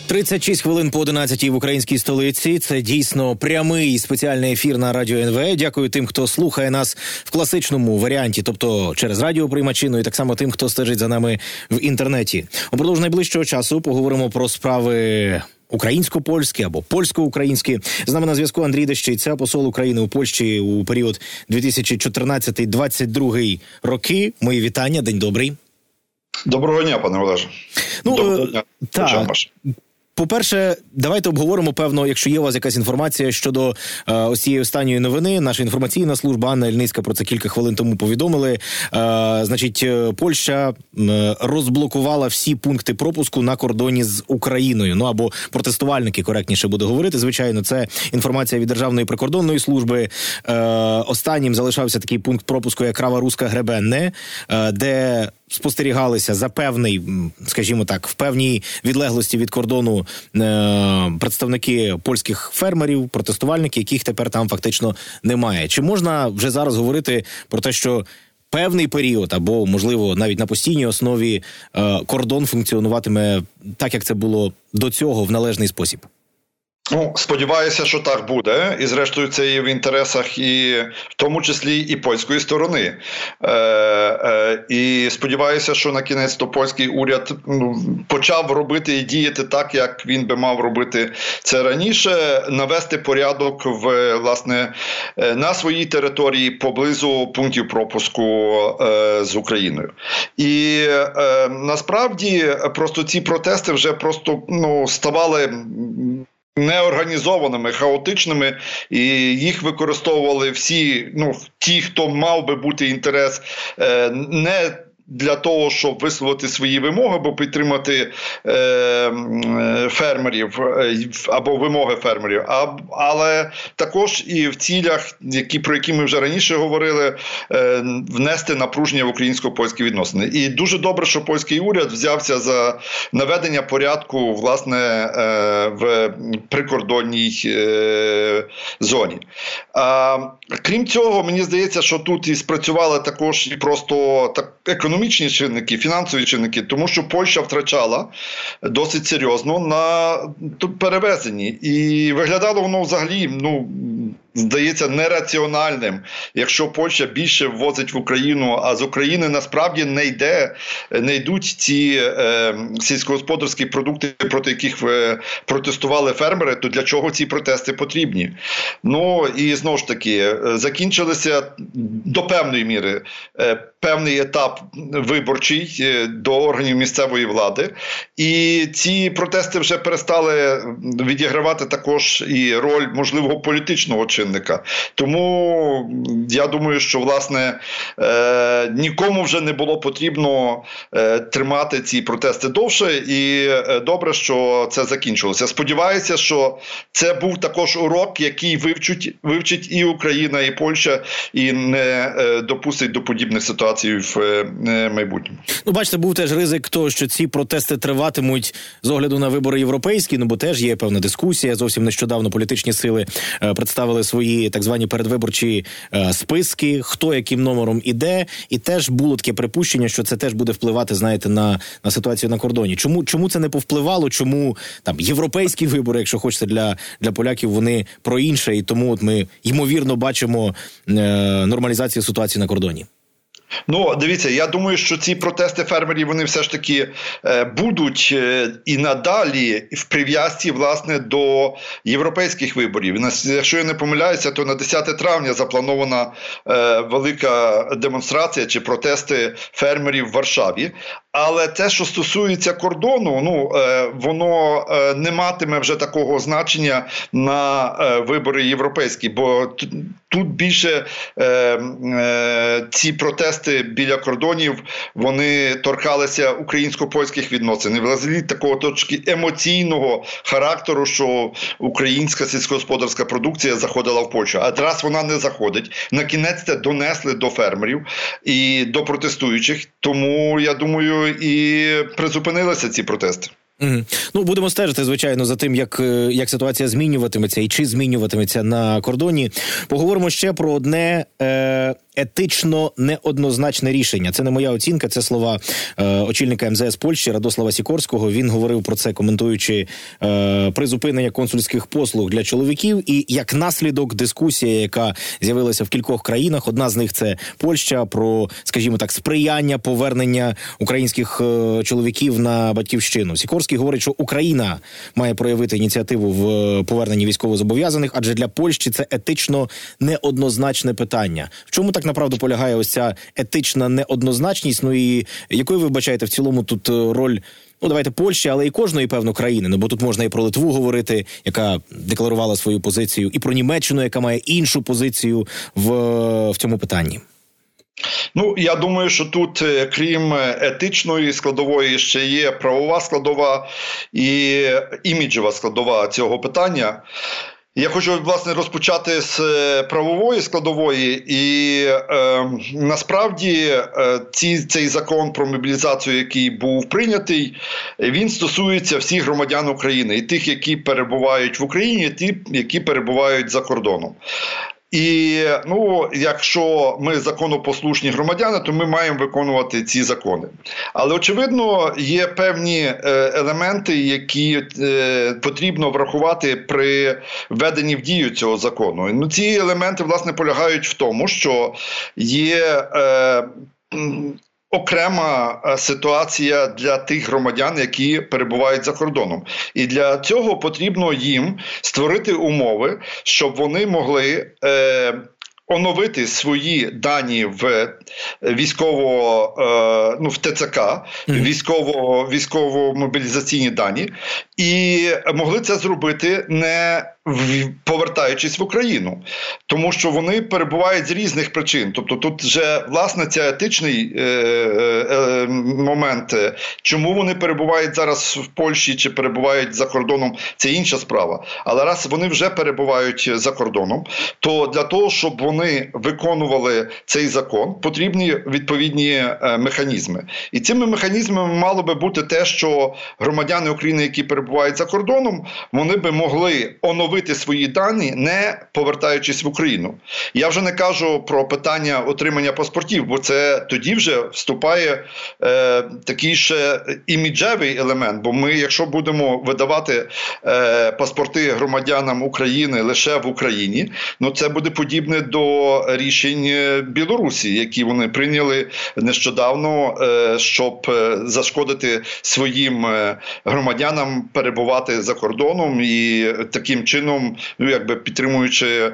36 хвилин по 11 в українській столиці. Це дійсно прямий спеціальний ефір на Радіо НВ. Дякую тим, хто слухає нас в класичному варіанті, тобто через радіоприймачину, і так само тим, хто стежить за нами в інтернеті. Упродовж найближчого часу поговоримо про справи українсько-польські або польсько-українські. З нами на зв'язку Андрій Дещиця, посол України у Польщі у період 2014-2022 роки. Мої вітання, день добрий. Доброго дня, пане Олеже. Доброго дня. Так. По-перше, давайте обговоримо, певно, якщо є у вас якась інформація щодо ось цієї останньої новини. Наша інформаційна служба, Анна Ільницька про це кілька хвилин тому повідомили. Значить, Польща розблокувала всі пункти пропуску на кордоні з Україною. Ну, або протестувальники, коректніше буде говорити. Звичайно, це інформація від Державної прикордонної служби. Останнім залишався такий пункт пропуску, як Крава-Руська Гребенне, де спостерігалися за певний, скажімо так, в певній відлеглості від кордону представники польських фермерів, протестувальники, яких тепер там фактично немає. Чи можна вже зараз говорити про те, що певний період, або, можливо, навіть на постійній основі кордон функціонуватиме так, як це було до цього, в належний спосіб? Ну, сподіваюся, що так буде. І, зрештою, це є в інтересах і в тому числі і польської сторони. І сподіваюся, що на кінець-то польський уряд почав робити і діяти так, як він би мав робити це раніше, навести порядок власне, на своїй території поблизу пунктів пропуску з Україною. І насправді просто ці протести вже просто ставали неорганізованими, хаотичними, і їх використовували всі, ті, хто мав би бути інтерес, не для того, щоб висловити свої вимоги, або підтримати фермерів, або вимоги фермерів, але також і в цілях, про які ми вже раніше говорили, внести напруження в українсько-польські відносини. І дуже добре, що польський уряд взявся за наведення порядку, власне, в прикордонній зоні. Крім цього, мені здається, що тут і спрацювали також і просто економічні чинники, фінансові чинники, тому що Польща втрачала досить серйозно на перевезенні. І виглядало воно взагалі, здається, нераціональним, якщо Польща більше ввозить в Україну, а з України насправді не йдуть ці сільськогосподарські продукти, проти яких протестували фермери, то для чого ці протести потрібні? І знову ж таки, закінчилися до певної міри певний етап виборчий до органів місцевої влади, і ці протести вже перестали відігравати також і роль можливого політичного чинника. Тому я думаю, що, власне, нікому вже не було потрібно тримати ці протести довше, і добре, що це закінчилося. Сподіваюся, що це був також урок, який вивчить і Україна, і Польща, і не допустить до подібних ситуацій в майбутньому. Бачите, був теж ризик того, що ці протести триватимуть з огляду на вибори європейські, бо теж є певна дискусія. Зовсім нещодавно політичні сили представили свої так звані передвиборчі списки, хто яким номером іде, і теж було таке припущення, що це теж буде впливати, знаєте, на ситуацію на кордоні. Чому це не повпливало? Чому там європейські вибори, якщо хочете, для поляків, вони про інше, і тому от ми ймовірно бачимо нормалізацію ситуації на кордоні? Дивіться, я думаю, що ці протести фермерів, вони все ж таки будуть і надалі в прив'язці, власне, до європейських виборів. Якщо я не помиляюся, то на 10 травня запланована велика демонстрація чи протести фермерів в Варшаві. Але те, що стосується кордону, воно не матиме вже такого значення на вибори європейські, бо тут більше ці протести біля кордонів, вони торкалися українсько-польських відносин. І взагалі такого точки емоційного характеру, що українська сільськогосподарська продукція заходила в Польщу. А раз вона не заходить, на кінець це донесли до фермерів і до протестуючих. Тому, я думаю, і призупинилися ці протести. Будемо стежити, звичайно, за тим, як ситуація змінюватиметься і чи змінюватиметься на кордоні. Поговоримо ще про одне етично неоднозначне рішення. Це не моя оцінка, це слова очільника МЗС Польщі Радослава Сікорського. Він говорив про це, коментуючи призупинення консульських послуг для чоловіків, і як наслідок дискусія, яка з'явилася в кількох країнах. Одна з них – це Польща, про, скажімо так, сприяння повернення українських чоловіків на батьківщину. Сікорський говорить, що Україна має проявити ініціативу в поверненні військовозобов'язаних, адже для Польщі це етично неоднозначне питання. В чому так направду полягає ось ця етична неоднозначність? Ну і якою ви вбачаєте в цілому тут роль, ну давайте, Польщі, але і кожної, певно, країни? Ну бо тут можна і про Литву говорити, яка декларувала свою позицію, і про Німеччину, яка має іншу позицію в цьому питанні. Ну, я думаю, що тут, крім етичної складової, ще є правова складова і іміджева складова цього питання. Я хочу, власне, розпочати з правової складової, і насправді цей закон про мобілізацію, який був прийнятий, він стосується всіх громадян України, і тих, які перебувають в Україні, і тих, які перебувають за кордоном. І, ну, якщо ми законопослушні громадяни, то ми маємо виконувати ці закони. Але, очевидно, є певні елементи, які потрібно врахувати при введенні в дію цього закону. Ну, ці елементи, власне, полягають в тому, що є окрема ситуація для тих громадян, які перебувають за кордоном. І для цього потрібно їм створити умови, щоб вони могли оновити свої дані в в ТЦК, військово-мобілізаційні дані, і могли це зробити не повертаючись в Україну. Тому що вони перебувають з різних причин. Тобто тут вже, власне, цей етичний момент, чому вони перебувають зараз в Польщі чи перебувають за кордоном, це інша справа. Але раз вони вже перебувають за кордоном, то для того, щоб вони виконували цей закон, потрібні відповідні механізми. І цими механізмами мало би бути те, що громадяни України, які перебувають за кордоном, вони би могли оновити свої дані, не повертаючись в Україну. Я вже не кажу про питання отримання паспортів, бо це тоді вже вступає такий ще іміджевий елемент, бо ми, якщо будемо видавати паспорти громадянам України лише в Україні, ну це буде подібне до рішень Білорусі, які вони прийняли нещодавно, щоб зашкодити своїм громадянам перебувати за кордоном і таким чином, ну, якби підтримуючи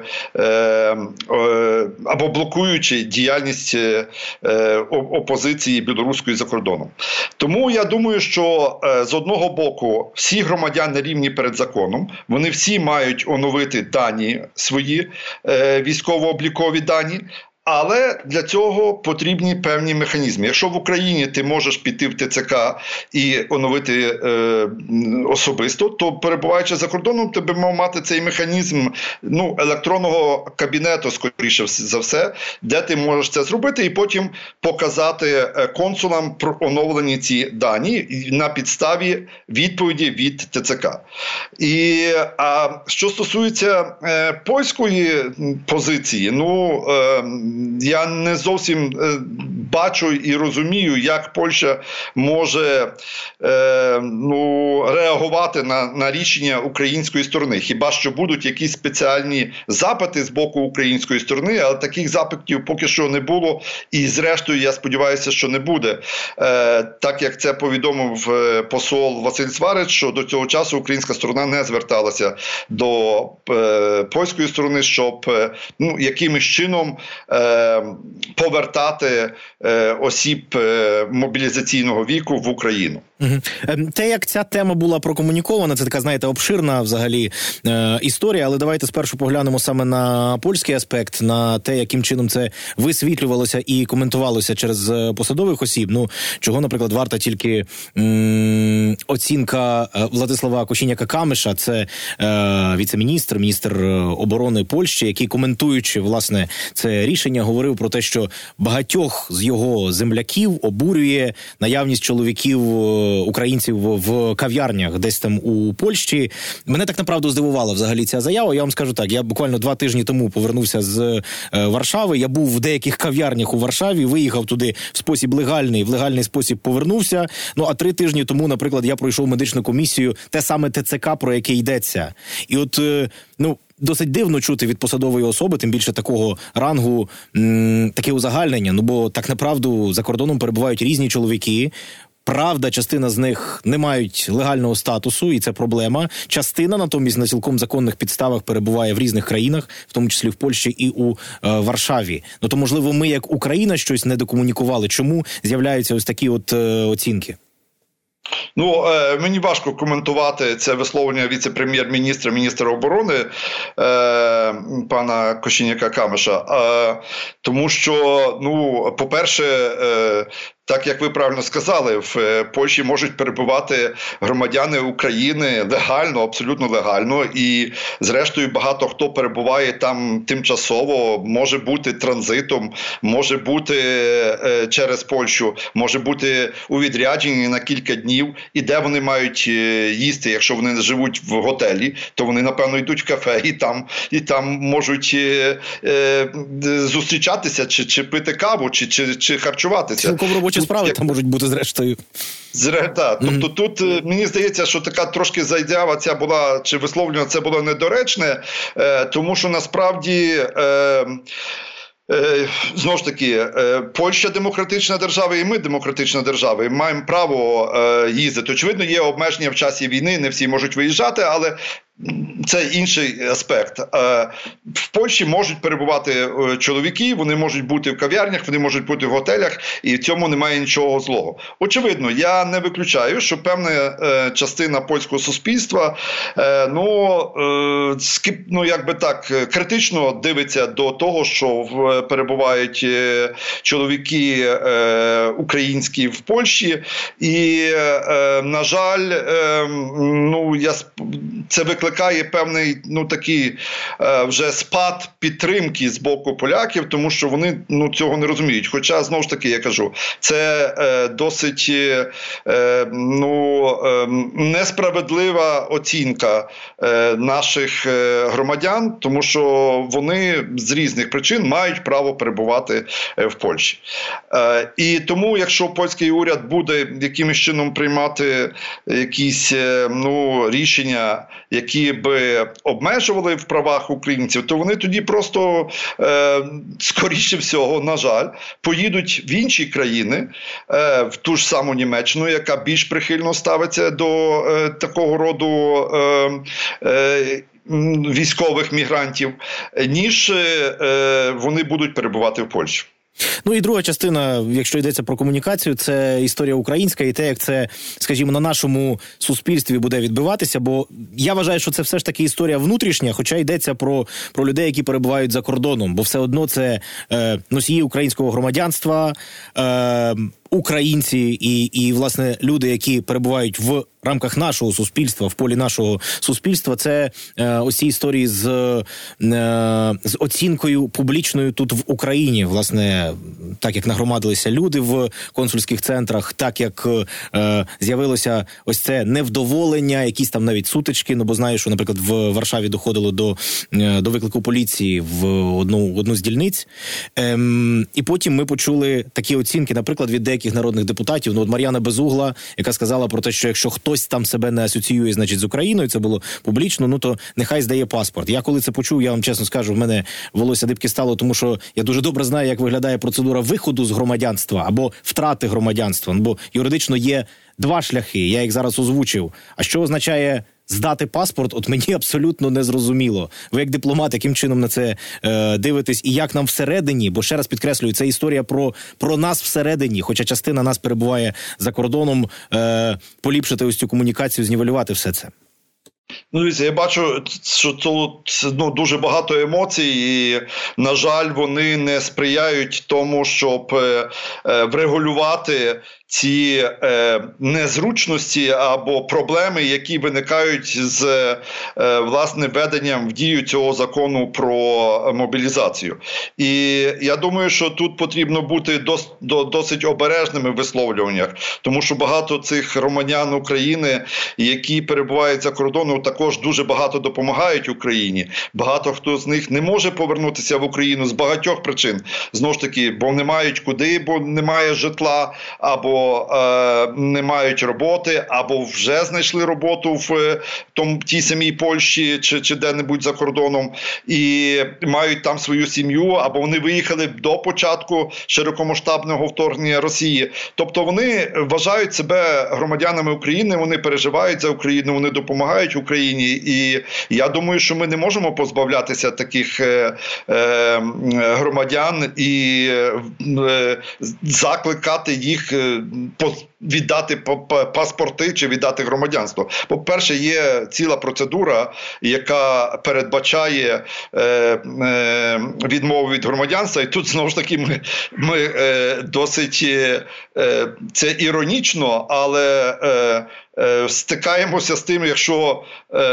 або блокуючи діяльність опозиції білоруської за кордоном. Тому я думаю, що з одного боку всі громадяни рівні перед законом, вони всі мають оновити дані свої, військово-облікові дані, але для цього потрібні певні механізми. Якщо в Україні ти можеш піти в ТЦК і оновити особисто, то перебуваючи за кордоном, ти би мав мати цей механізм електронного кабінету, скоріше за все, де ти можеш це зробити і потім показати консулам про оновлені ці дані на підставі відповіді від ТЦК. А що стосується польської позиції, я не зовсім бачу і розумію, як Польща може реагувати на рішення української сторони. Хіба що будуть якісь спеціальні запити з боку української сторони, але таких запитів поки що не було. І зрештою, я сподіваюся, що не буде. Так як це повідомив посол Василь Сварич, що до цього часу українська сторона не зверталася до польської сторони, щоб якимось чином повертати осіб мобілізаційного віку в Україну. Те, як ця тема була прокомунікована, це така, знаєте, обширна взагалі історія, але давайте спершу поглянемо саме на польський аспект, на те, яким чином це висвітлювалося і коментувалося через посадових осіб. Чого, наприклад, варта тільки оцінка Владислава Кошіняка-Камиша, це віце-міністр, міністр оборони Польщі, який, коментуючи, власне, це рішення, говорив про те, що багатьох з його земляків обурює наявність чоловіків українців в кав'ярнях десь там у Польщі. Мене так направду здивувала взагалі ця заява. Я вам скажу так, я буквально 2 тижні тому повернувся з Варшави, я був в деяких кав'ярнях у Варшаві, виїхав туди в спосіб легальний, в легальний спосіб повернувся. Ну, а 3 тижні тому, наприклад, я пройшов медичну комісію, те саме ТЦК, про яке йдеться. І от, досить дивно чути від посадової особи, тим більше такого рангу, таке узагальнення. Ну, бо так направду за кордоном перебувають різні чоловіки. Правда, частина з них не мають легального статусу, і це проблема. Частина, натомість, на цілком законних підставах перебуває в різних країнах, в тому числі в Польщі і у Варшаві. Ну, то, можливо, ми, як Україна, щось не докомунікували. Чому з'являються ось такі от оцінки? Ну, мені важко коментувати це висловлення віце-прем'єр-міністра, міністра оборони пана Кошеняка-Камиша, тому що, по-перше, так, як ви правильно сказали, в Польщі можуть перебувати громадяни України легально, абсолютно легально, і зрештою багато хто перебуває там тимчасово, може бути транзитом, може бути через Польщу, може бути у відрядженні на кілька днів, і де вони мають їсти, якщо вони не живуть в готелі, то вони, напевно, йдуть в кафе і там можуть зустрічатися, чи пити каву, чи харчуватися. Цілком робочі справи там можуть бути зрештою. Так. Тобто тут, мені здається, що така трошки заява ця була, чи висловлення це було недоречне, тому що насправді... Знову ж таки, Польща демократична держава, і ми демократична держава, і маємо право їздити. Очевидно, є обмеження в часі війни, не всі можуть виїжджати, але це інший аспект. В Польщі можуть перебувати чоловіки, вони можуть бути в кав'ярнях, вони можуть бути в готелях, і в цьому немає нічого злого. Очевидно, я не виключаю, що певна частина польського суспільства, критично дивиться до того, що перебувають чоловіки українські в Польщі, і, на жаль, це викликає певний, такий вже спад підтримки з боку поляків, тому що вони, цього не розуміють. Хоча, знову ж таки, я кажу, це досить, несправедлива оцінка наших громадян, тому що вони з різних причин мають право перебувати в Польщі. І тому, якщо польський уряд буде якимось чином приймати якісь, рішення, які би обмежували в правах українців, то вони тоді просто, скоріше всього, на жаль, поїдуть в інші країни, в ту ж саму Німеччину, яка більш прихильно ставиться до такого роду військових мігрантів, ніж вони будуть перебувати в Польщі. Ну і друга частина, якщо йдеться про комунікацію, це історія українська і те, як це, скажімо, на нашому суспільстві буде відбиватися, бо я вважаю, що це все ж таки історія внутрішня, хоча йдеться про людей, які перебувають за кордоном, бо все одно це носії українського громадянства, українці і, власне, люди, які перебувають в рамках нашого суспільства, в полі нашого суспільства, це ось ці історії з оцінкою публічною тут в Україні, власне, так як нагромадилися люди в консульських центрах, так як з'явилося ось це невдоволення, якісь там навіть сутички, бо знаю, що, наприклад, в Варшаві доходило до виклику поліції в одну з дільниць. І потім ми почули такі оцінки, наприклад, від деяких народних депутатів, от Мар'яна Безугла, яка сказала про те, що якщо хтось там себе не асоціює, значить, з Україною, це було публічно, то нехай здає паспорт. Я коли це почув, я вам чесно скажу, в мене волосся дибки стало, тому що я дуже добре знаю, як виглядає процедура виходу з громадянства або втрати громадянства, бо юридично є 2 шляхи, я їх зараз озвучив. А що означає здати паспорт, от мені абсолютно не зрозуміло. Ви як дипломат, яким чином на це дивитесь і як нам всередині, бо ще раз підкреслюю, це історія про нас всередині, хоча частина нас перебуває за кордоном, поліпшити ось цю комунікацію, знівелювати все це. Дивіться, я бачу, що тут дуже багато емоцій і, на жаль, вони не сприяють тому, щоб врегулювати ці незручності або проблеми, які виникають з власне введенням в дію цього закону про мобілізацію. І я думаю, що тут потрібно бути досить обережними в висловлюваннях, тому що багато цих громадян України, які перебувають за кордоном, також дуже багато допомагають Україні. Багато хто з них не може повернутися в Україну з багатьох причин. Знову ж таки, бо не мають куди, бо немає житла, або не мають роботи, або вже знайшли роботу в тій самій Польщі чи де-небудь за кордоном, і мають там свою сім'ю, або вони виїхали до початку широкомасштабного вторгнення Росії. Тобто вони вважають себе громадянами України, вони переживають за Україну, вони допомагають Україні. І я думаю, що ми не можемо позбавлятися таких громадян і закликати їх віддати паспорти чи віддати громадянство. По-перше, є ціла процедура, яка передбачає відмову від громадянства. І тут, знову ж таки, ми досить, це іронічно, але стикаємося з тим, якщо,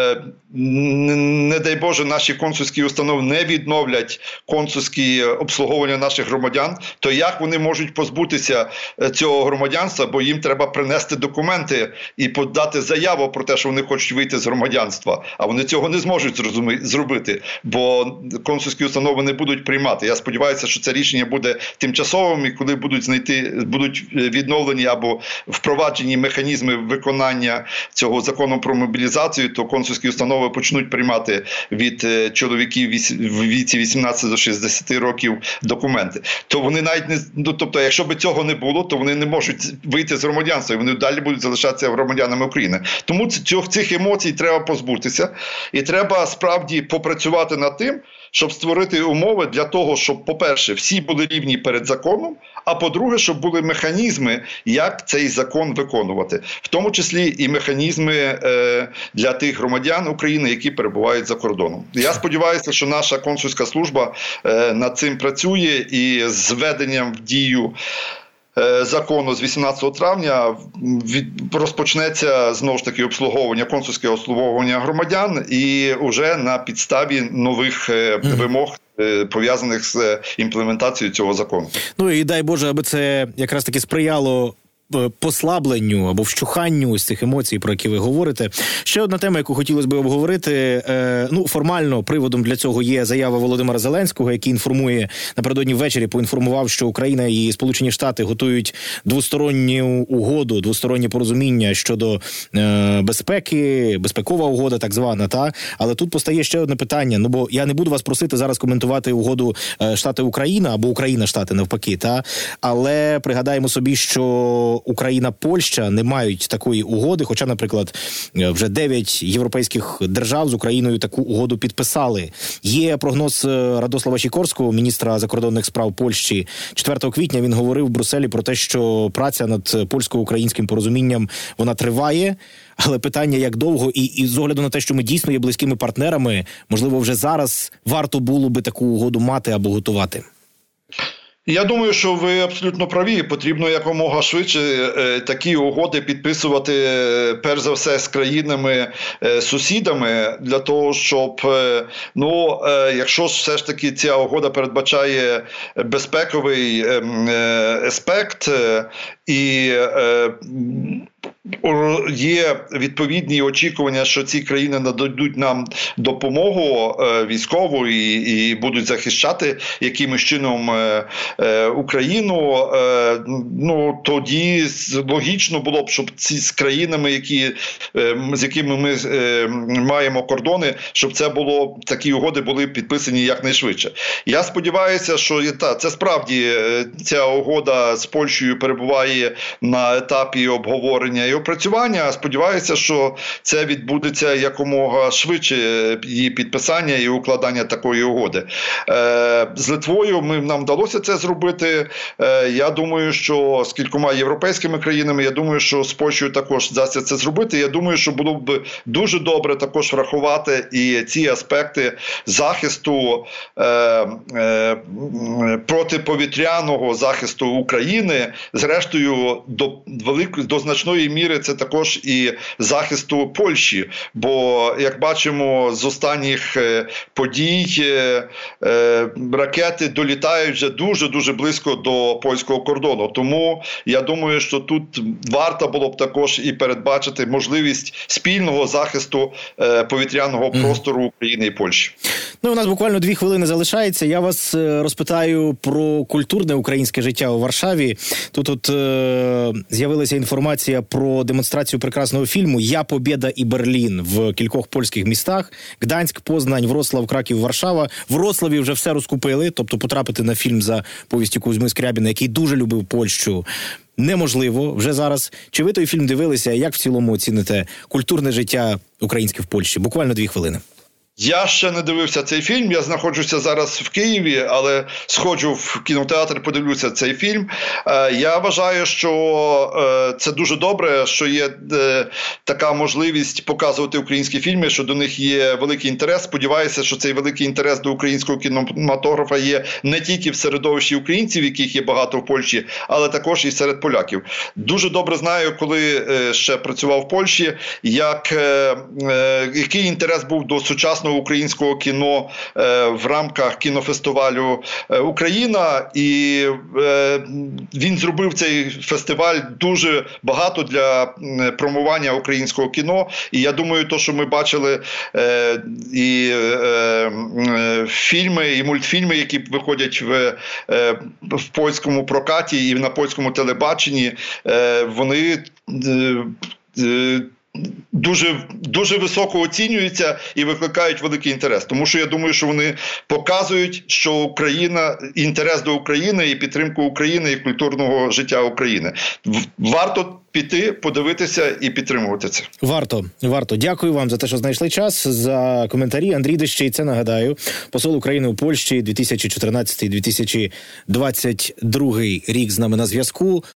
не дай Боже, наші консульські установи не відновлять консульські обслуговування наших громадян, то як вони можуть позбутися цього громадянства, бо їм треба принести документи і подати заяву про те, що вони хочуть вийти з громадянства, а вони цього не зможуть зробити, бо консульські установи не будуть приймати. Я сподіваюся, що це рішення буде тимчасовим, і коли будуть відновлені або впроваджені механізми виконання цього закону про мобілізацію, то консульські установи почнуть приймати від чоловіків в віці 18 до 60 років документи. То вони навіть не, тобто, якщо б цього не було, то вони не можуть вийти з громадянства, і вони далі будуть залишатися громадянами України. Тому цих емоцій треба позбутися, і треба справді попрацювати над тим, щоб створити умови для того, щоб, по-перше, всі були рівні перед законом, а по-друге, щоб були механізми, як цей закон виконувати. В тому числі і механізми для тих громадян України, які перебувають за кордоном. Я сподіваюся, що наша консульська служба над цим працює, і з введенням в дію закону з 18 травня розпочнеться, знову ж таки, консульське обслуговування громадян, і вже на підставі нових вимог, пов'язаних з імплементацією цього закону. Ну і дай Боже, аби це якраз таки сприяло послабленню або вщуханню ось цих емоцій, про які ви говорите. Ще одна тема, яку хотілося б обговорити. Формально приводом для цього є заява Володимира Зеленського, який інформує, напередодні ввечері поінформував, що Україна і Сполучені Штати готують двосторонню угоду, двостороннє порозуміння щодо безпеки, безпекова угода так звана, та? Але тут постає ще одне питання, бо я не буду вас просити зараз коментувати угоду Штати-Україна або Україна-Штати навпаки, та? Але пригадаємо собі, що Україна-Польща не мають такої угоди, хоча, наприклад, вже 9 європейських держав з Україною таку угоду підписали. Є прогноз Радослава Сікорського, міністра закордонних справ Польщі. 4 квітня він говорив в Брюсселі про те, що праця над польсько-українським порозумінням, вона триває, але питання, як довго, і з огляду на те, що ми дійсно є близькими партнерами, можливо, вже зараз варто було би таку угоду мати або готувати. Я думаю, що ви абсолютно праві. Потрібно якомога швидше такі угоди підписувати, перш за все, з країнами-сусідами, для того, щоб, якщо все ж таки ця угода передбачає безпековий аспект і є відповідні очікування, що ці країни нададуть нам допомогу військову і будуть захищати якимось чином Україну, тоді логічно було б, щоб ці з країнами, з якими ми маємо кордони, щоб такі угоди були підписані якнайшвидше. Я сподіваюся, що це справді ця угода з Польщею перебуває на етапі обговорення і опрацювання. Сподіваюся, що це відбудеться якомога швидше, її підписання і укладання такої угоди. З Литвою нам вдалося це зробити. Я думаю, що з кількома європейськими країнами, я думаю, що з Польщею також вдасться це зробити. Я думаю, що було б дуже добре також врахувати і ці аспекти захисту, протиповітряного захисту України. Зрештою, до значної міри це також і захисту Польщі. Бо, як бачимо, з останніх подій ракети долітають вже дуже-дуже близько до польського кордону. Тому я думаю, що тут варто було б також і передбачити можливість спільного захисту повітряного простору України і Польщі. Ну, у нас буквально 2 хвилини залишається. Я вас розпитаю про культурне українське життя у Варшаві. Тут з'явилася інформація про демонстрацію прекрасного фільму «Я, Побєда і Берлін» в кількох польських містах. Гданськ, Познань, Вроцлав, Краків, Варшава. В Вроцлаві вже все розкупили, тобто потрапити на фільм за повістю Кузьми Скрябіна, який дуже любив Польщу, неможливо вже зараз. Чи ви той фільм дивилися? Як в цілому оціните культурне життя українське в Польщі? Буквально 2 хвилини. Я ще не дивився цей фільм, я знаходжуся зараз в Києві, але сходжу в кінотеатр, подивлюся цей фільм. Я вважаю, що це дуже добре, що є така можливість показувати українські фільми, що до них є великий інтерес. Сподіваюся, що цей великий інтерес до українського кінематографа є не тільки в середовищі українців, яких є багато в Польщі, але також і серед поляків. Дуже добре знаю, коли ще працював в Польщі, який інтерес був до сучасного українського кіно в рамках кінофестивалю «Україна», і він зробив цей фестиваль дуже багато для промування українського кіно. І я думаю, то, що ми бачили і фільми, і мультфільми, які виходять в польському прокаті і на польському телебаченні, вони дуже високо оцінюються і викликають великий інтерес. Тому що я думаю, що вони показують, що Україна, інтерес до України і підтримку України і культурного життя України. Варто піти, подивитися і підтримувати це. Варто. Дякую вам за те, що знайшли час, за коментарі. Андрій Дещий, це нагадаю, посол України у Польщі 2014-2022 рік з нами на зв'язку.